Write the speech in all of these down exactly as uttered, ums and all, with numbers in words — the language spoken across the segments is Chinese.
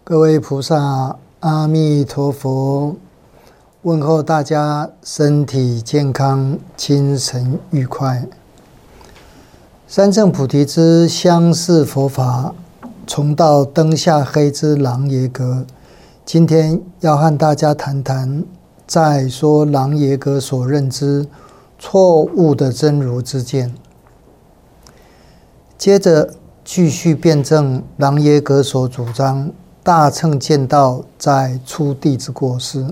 各位菩萨，阿弥陀佛！问候大家身体健康，精神愉快。三乘菩提之相似佛法，重到灯下黑之狼耶格。今天要和大家谈谈，在说狼耶格所认知错误的真如之见。接着继续辩证狼耶格所主张大乘见道在初地之过失。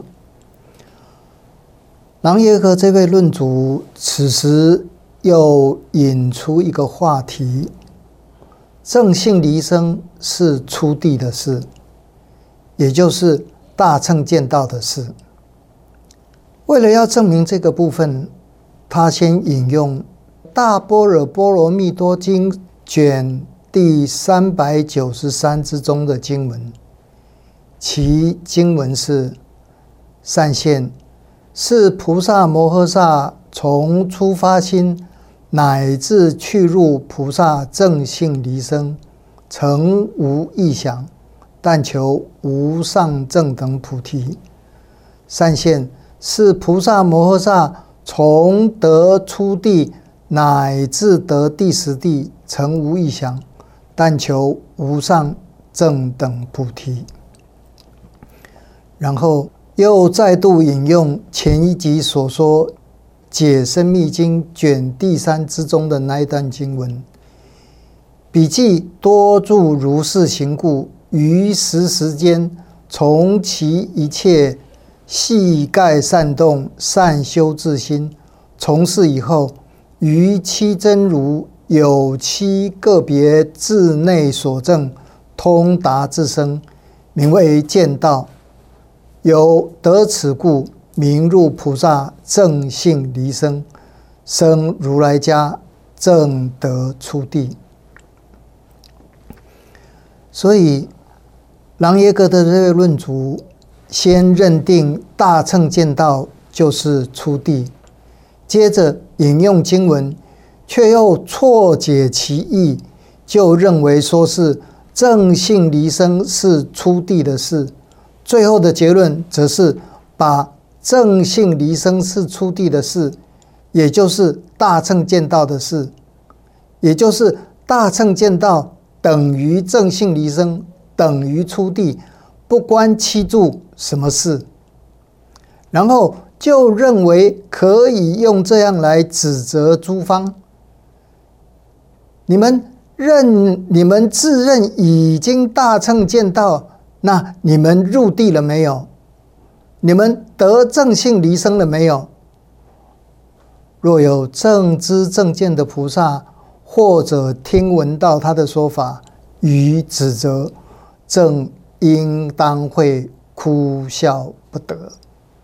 狼耶格这位论主此时又引出一个话题：正性离生是初地的事，也就是大乘见道的事。为了要证明这个部分，他先引用《大般若波罗蜜多经》卷第三百九十三之中的经文，其经文是：善现，是菩萨摩诃萨从初发心乃至去入菩萨正性离生，诚无异想，但求无上正等菩提。善现，是菩萨摩诃萨从得初地乃至得第十地，诚无异想，但求无上正等菩提。然后又再度引用前一集所说《解深密经》卷第三之中的那一段经文：彼记多住如是行故，于时时间从其一切细盖善动，善修自心。从事以后，于其真如有其个别自内所证，通达自生，名为见道。有得此故，名入菩萨正性离生，生如来家，正得初地。所以狼耶格的这位论主先认定大乘见道就是初地，接着引用经文，却又错解其意，就认为说是正性离生是初地的事。最后的结论则是把正性离生是初地的事，也就是大乘见道的事，也就是大乘见道等于正性离生等于初地，不关七住什么事。然后就认为可以用这样来指责诸方：你们认你们自认已经大乘见道，那你们入地了没有？你们得正性离生了没有？若有正知正见的菩萨，或者听闻到他的说法，予指责，正应当会哭笑不得。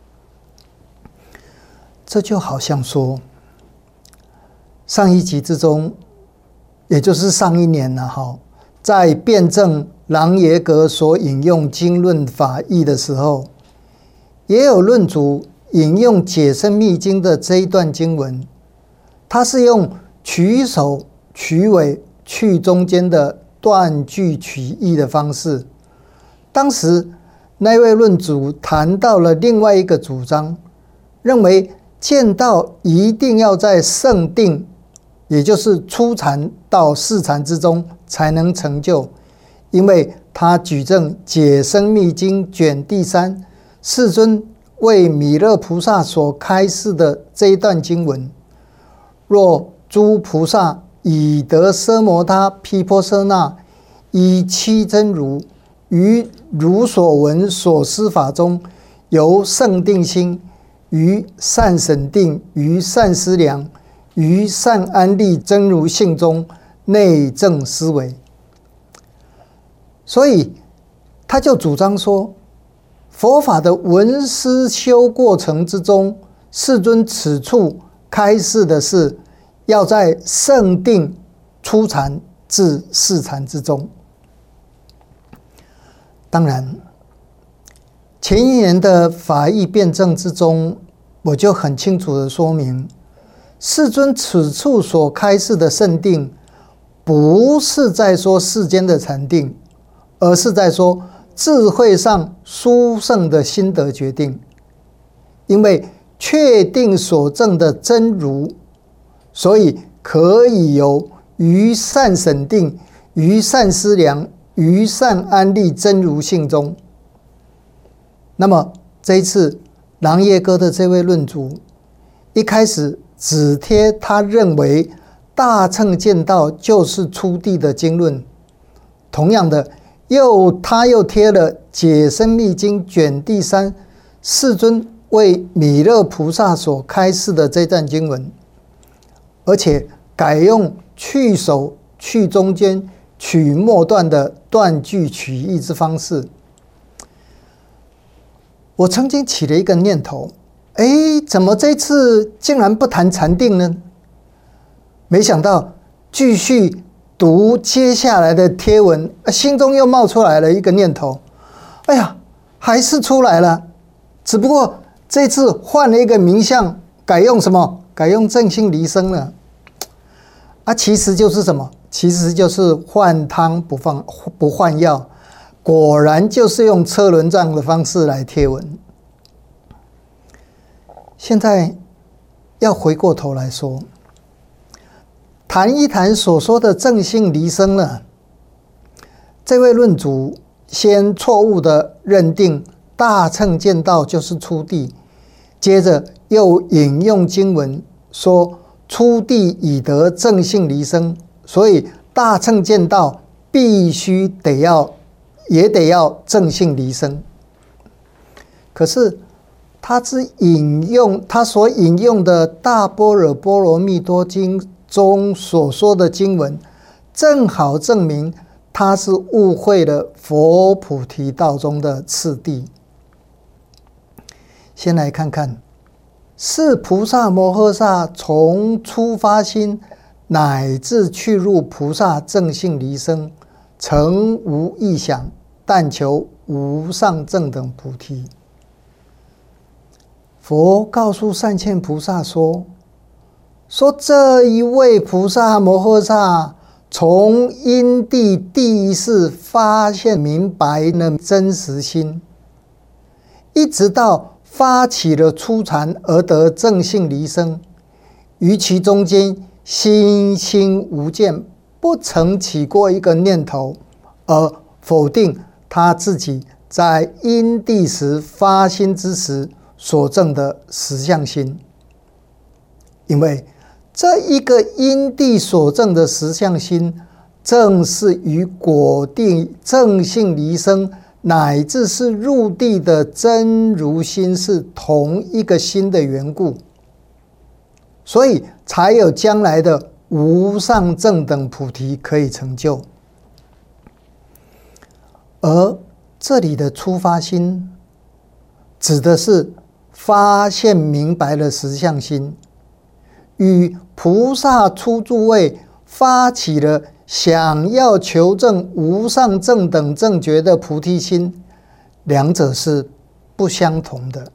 这就好像说，上一集之中，也就是上一年了哈，在辩证狼耶格所引用经论法义的时候，也有论主引用解深密经的这一段经文，他是用取首取尾去中间的断句取义的方式。当时那位论主谈到了另外一个主张，认为见道一定要在圣定，也就是初禅到四禅之中才能成就。因为他举证解深密经卷第三，世尊为弥勒菩萨所开示的这一段经文：若诸菩萨已得奢摩他毗婆舍那，依七真如，于如所闻所思法中，由圣定心，于善审定，于善思量，于善安立真如性中内证思维。所以他就主张说，佛法的闻思修过程之中，世尊此处开示的是要在圣定初禅至四禅之中。当然前一年的法义辩证之中，我就很清楚的说明，世尊此处所开示的圣定，不是在说世间的禅定，而是在说智慧上殊胜的心得决定，因为确定所证的真如，所以可以由于善审定、于善思量、于善安立真如性中。那么这一次琅琊歌的这位论主，一开始只贴他认为大乘见道就是初地的经论，同样的又他又贴了解深密经卷第三世尊为弥勒菩萨所开示的这段经文，而且改用去首去中间取末段的断句取义之方式。我曾经起了一个念头，哎，怎么这次竟然不谈禅定呢？没想到继续读接下来的贴文，心中又冒出来了一个念头，哎呀，还是出来了，只不过这次换了一个名相，改用什么？改用正信离生了。啊，其实就是什么？其实就是换汤不放不换药，果然就是用车轮战的方式来贴文。现在要回过头来说，谈一谈所说的正信离生了。这位论主先错误的认定大乘见道就是初地，接着又引用经文说初地已得正信离生，所以大乘见道必须得要也得要正信离生。可是他之引用他所引用的大般若波罗蜜多经中所说的经文，正好证明他是误会了佛菩提道中的次第。先来看看，是菩萨摩诃萨从初发心乃至去入菩萨正信离生，诚无异想，但求无上正等菩提。佛告诉善欠菩萨说，说这一位菩萨摩诃萨从因地第一世发现明白了真实心，一直到发起了初禅而得正信离生，于其中间心心无见，不曾起过一个念头而否定他自己在因地时发心之时所证的实相心。因为这一个因地所证的实相心，正是与果地正信离生乃至是入地的真如心是同一个心的缘故，所以才有将来的无上正等菩提可以成就。而这里的初发心指的是发现明白了实相心，与菩萨初住位发起了想要求证无上正等正觉的菩提心，两者是不相同的。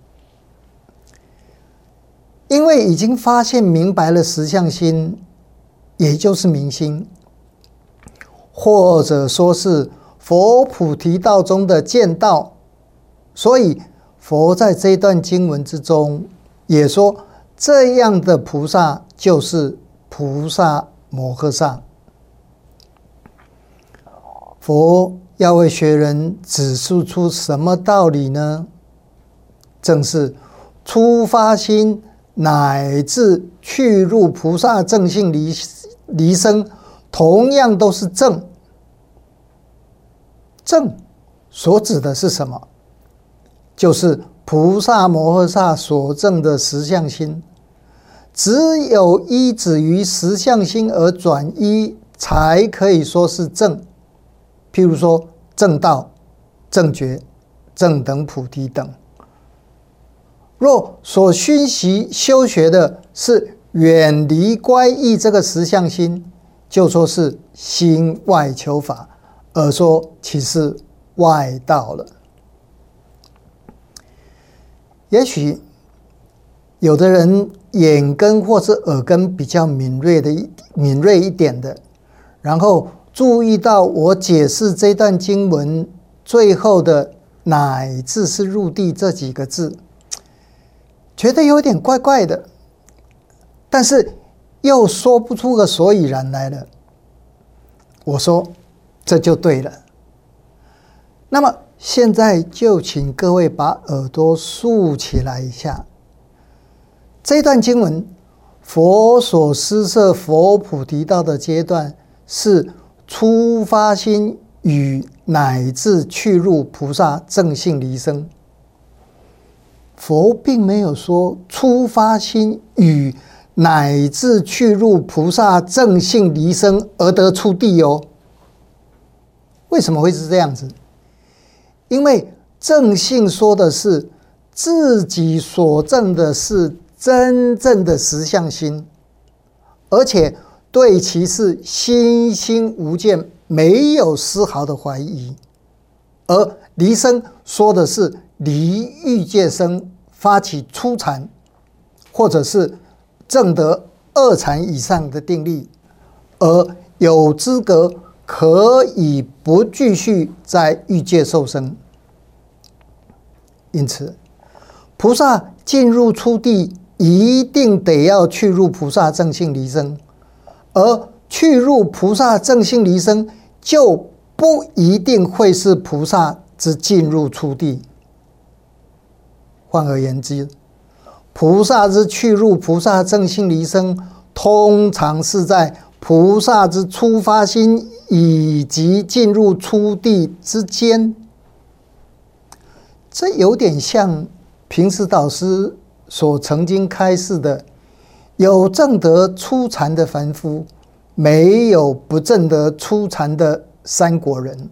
因为已经发现明白了实相心，也就是明心，或者说是佛菩提道中的见道，所以佛在这段经文之中也说，这样的菩萨就是菩萨摩诃萨。佛要为学人指述出什么道理呢？正是初发心乃至去入菩萨正信离离生，同样都是正。正所指的是什么？就是菩萨摩诃萨所证的实相心。只有依止于实相心而转依，才可以说是正。譬如说正道、正觉、正等菩提等。若所熏习修学的是远离乖异这个实相心，就说是心外求法，而说其是外道了。也许有的人眼根或是耳根比较敏锐的敏锐一点的，然后注意到我解释这段经文最后的乃至是入地这几个字，觉得有点怪怪的，但是又说不出个所以然来了。我说这就对了。那么现在就请各位把耳朵竖起来一下。这段经文，佛所施设佛菩提道的阶段是初发心与乃至去入菩萨正性离生。佛并没有说初发心与乃至去入菩萨正性离生而得出地哦。为什么会是这样子？因为正性说的是自己所证的是真正的实相心，而且对其是心心无见，没有丝毫的怀疑。而离生说的是离欲界生，发起初禅，或者是证得二禅以上的定力，而有资格可以不继续在欲界受生。因此菩萨进入初地一定得要去入菩萨正性离生，而去入菩萨正性离生就不一定会是菩萨之进入初地。换而言之，菩萨之去入菩萨正性离生，通常是在菩萨之初发心以及进入初地之间。这有点像平时导师所曾经开示的，有证得初禅的凡夫，没有不证得初禅的三果人。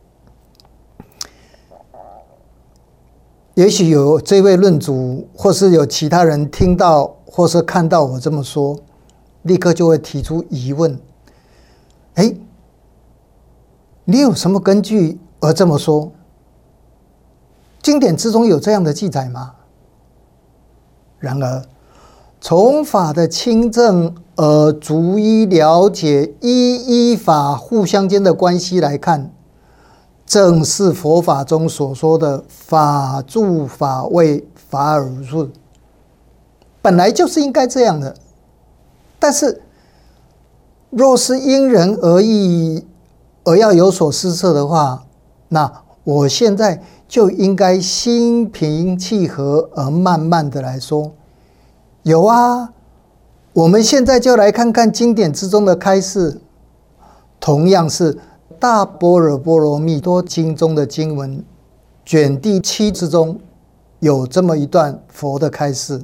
也许有这位论主，或是有其他人听到或是看到我这么说，立刻就会提出疑问：哎，你有什么根据而这么说？经典之中有这样的记载吗？然而，从法的清正而逐一了解一一法互相间的关系来看，正是佛法中所说的法住法位法尔如是，本来就是应该这样的。但是，若是因人而异而要有所施设的话，那我现在就应该心平气和而慢慢的来说。有啊，我们现在就来看看经典之中的开示，同样是大般若波罗蜜多经中的经文卷第七之中有这么一段佛的开示。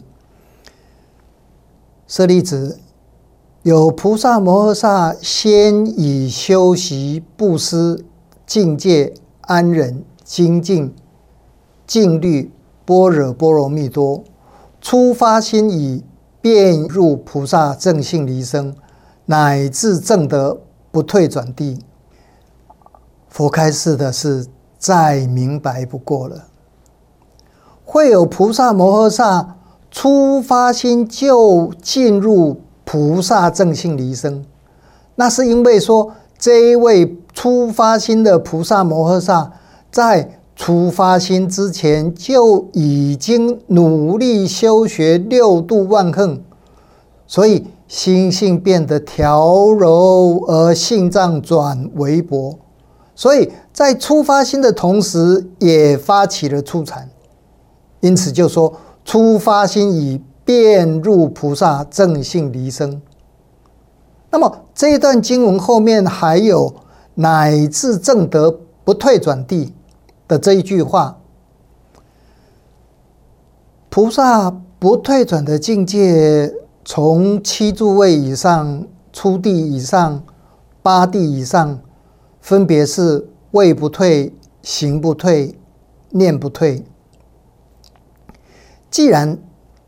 舍利子，有菩萨摩诃萨先以修习布施、境界、安忍、精进、静虑、般若波罗蜜多，初发心已，便入菩萨正性离生，乃至证得不退转地。佛开示的是再明白不过了。会有菩萨摩诃萨初发心就进入菩萨正性离生，那是因为说这一位初发心的菩萨摩诃萨在初发心之前就已经努力修学六度万行，所以心性变得调柔，而性障转为薄，所以在初发心的同时也发起了初禅。因此就说初发心已，便入菩萨正性离生。那么这一段经文后面还有乃至证得不退转地的这一句话，菩萨不退转的境界，从七诸位以上、初地以上、八地以上，分别是位不退、行不退、念不退。既然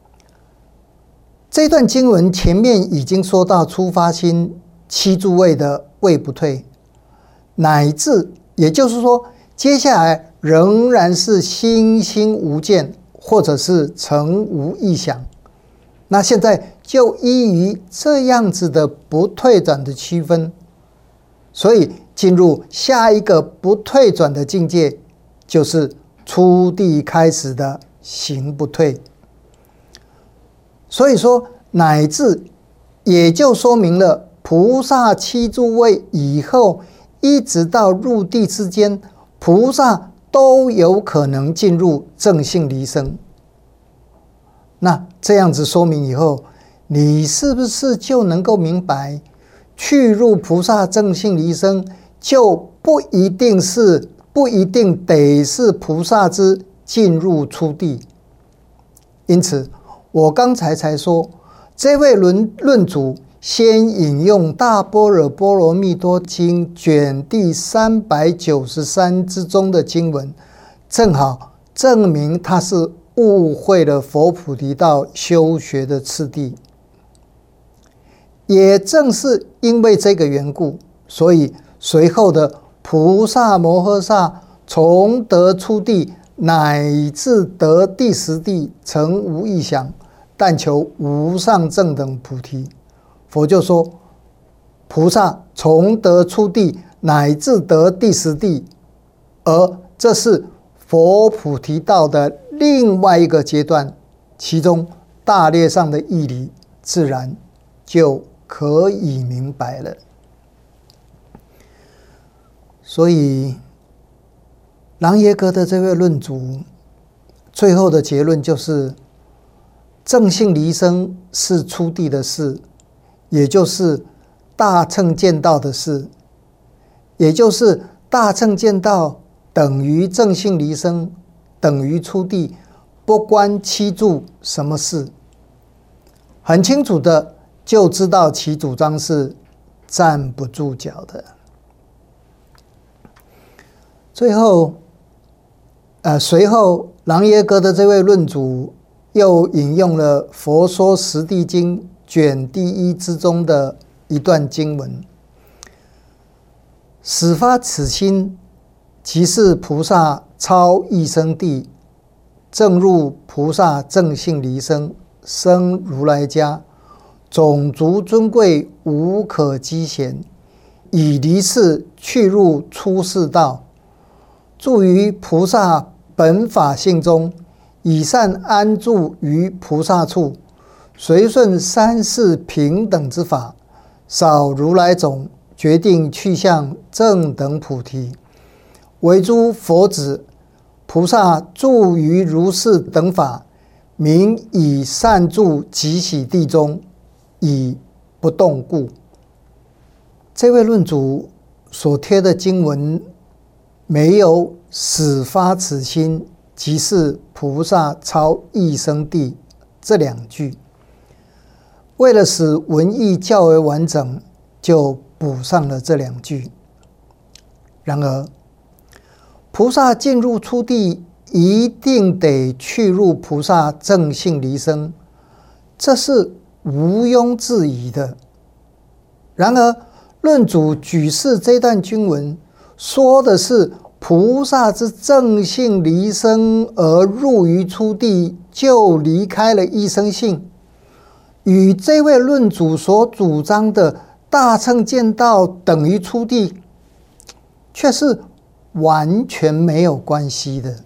这段经文前面已经说到初发心七诸位的位不退，乃至也就是说接下来仍然是心心无见，或者是诚无意想，那现在就依于这样子的不退转的区分，所以进入下一个不退转的境界， 就是初地开始的行不退。所以说，乃至也就说明了菩萨七诸位以后，一直到入地之间，菩萨都有可能进入正性离生。那这样子说明以后，你是不是就能够明白，去入菩萨正性离生，就不一定是不一定得是菩萨之进入初地？因此，我刚才才说，这位论论主先引用《大般若波罗蜜多经》卷第三百九十三之中的经文，正好证明他是误会了佛菩提道修学的次第。也正是因为这个缘故，所以随后的菩萨摩诃萨从得初地乃至得第十地，诚无异想，但求无上正等菩提。佛就说，菩萨从得初地乃至得第十地，而这是佛菩提道的另外一个阶段，其中大略上的义理自然就可以明白了。所以琅耶格的这位论主最后的结论就是，正性离生是初地的事，也就是大乘见道的事，也就是大乘见道等于正性离生，等于初地，不关七住什么事。很清楚的就知道其主张是站不住脚的。最后，呃，随后琅耶格的这位论主又引用了《佛说十地经》卷第一之中的一段经文：始发此心，即是菩萨超异生地，正入菩萨正性离生，生如来家，种族尊贵，无可积嫌，以离世去入出世道，住于菩萨本法性中，以善安住于菩萨处，随顺三世平等之法，少如来种，决定去向正等菩提。为诸佛子，菩萨住于如是等法，名以善住极喜地中，以不动故。这位论主所贴的经文没有始发此心，即是菩萨超异生地这两句，为了使文意较为完整，就补上了这两句。然而，菩萨进入初地一定得去入菩萨正性离生，这是毋庸置疑的。然而，论主举示这段经文，说的是菩萨之正性离生而入于初地，就离开了异生性，与这位论主所主张的大乘见道等于初地，却是完全没有关系的。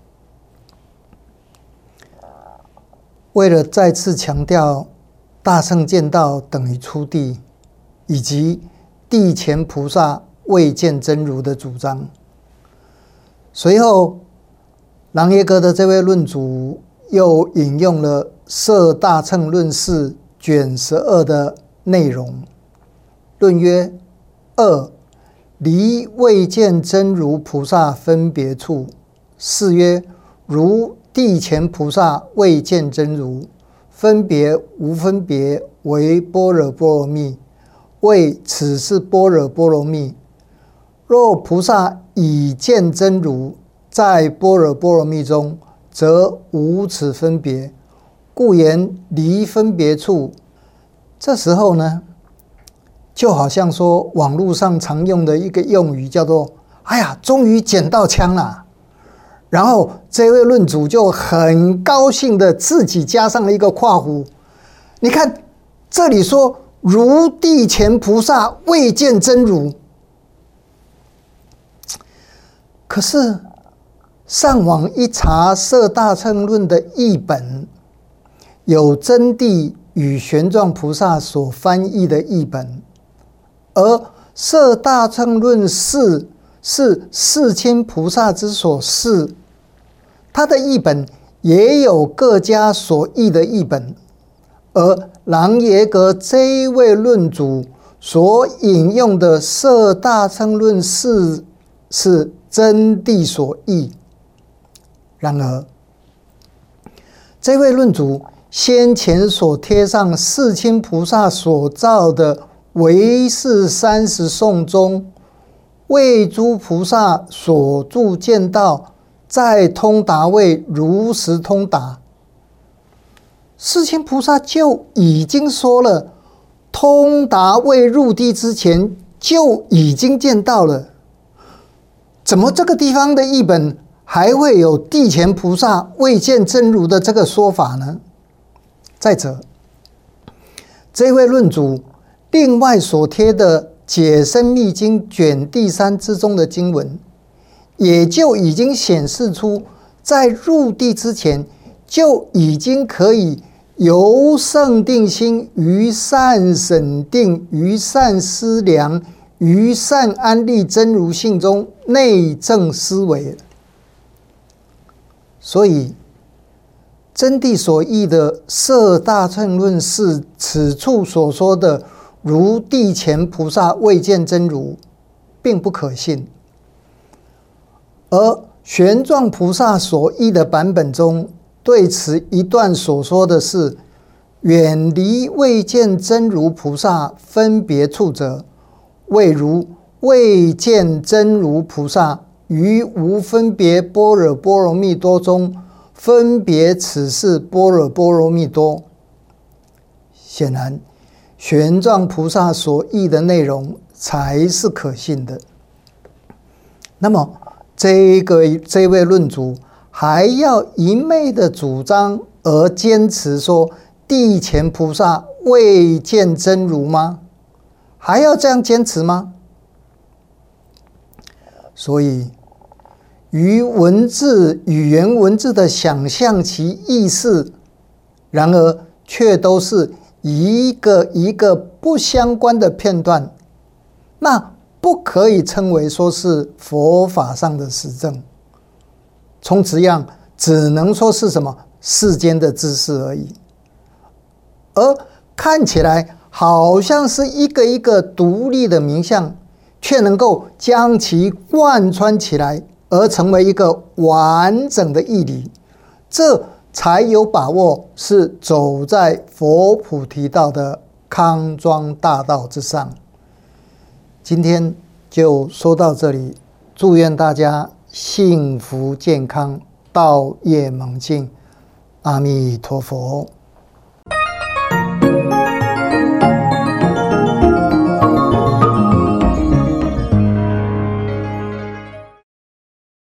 为了再次强调大乘见道等于初地，以及地前菩萨未见真如的主张，随后琅耶格的这位论主又引用了《摄大乘论释》卷十二的内容，论曰：二、离未见真如菩萨分别处。是曰：如地前菩萨未见真如，分别无分别为般若波罗蜜，谓此是般若波罗蜜。若菩萨已见真如，在般若波罗蜜中，则无此分别，故言离分别处。这时候呢，就好像说网络上常用的一个用语叫做哎呀，终于捡到枪了。然后这位论主就很高兴的自己加上了一个括弧，你看这里说如地前菩萨未见真如，可是上网一查《摄大乘论》的译本，有真谛与玄奘菩萨所翻译的译本，而《摄大乘论释》是世亲菩萨之所释，他的译本也有各家所译的译本，而琅耶格这一位论主所引用的《摄大乘论释》是真谛所译。然而，这位论主先前所贴上世亲菩萨所造的唯识三十颂中，为诸菩萨所著见道，在通达位如实通达。世亲菩萨就已经说了，通达未入地之前就已经见到了，怎么这个地方的译本还会有地前菩萨未见真如的这个说法呢？再者，这位论主另外所贴的《解深密经》卷第三之中的经文，也就已经显示出，在入地之前就已经可以由圣定心于善审定、于善思量、于善安立真如性中内证思维。所以真谛所译的《摄大乘论释》此处所说的如地前菩萨未见真如，并不可信。而玄奘菩萨所译的版本中，对此一段所说的是：远离未见真如菩萨分别处者，谓如未见真如菩萨于无分别般若波罗蜜多中分别此是般若波罗蜜多。显然，玄奘菩萨所译的内容才是可信的。那么，这个这位论主还要一昧的主张而坚持说地前菩萨未见真如吗？还要这样坚持吗？所以，于文字语言文字的想象其意思，然而却都是一个一个不相关的片段，那不可以称为说是佛法上的实证，从此样只能说是什么世间的知识而已。而看起来好像是一个一个独立的名相，却能够将其贯穿起来，而成为一个完整的义理，这才有把握是走在佛菩提道的康庄大道之上。今天就说到这里，祝愿大家幸福健康，道业猛进，阿弥陀佛。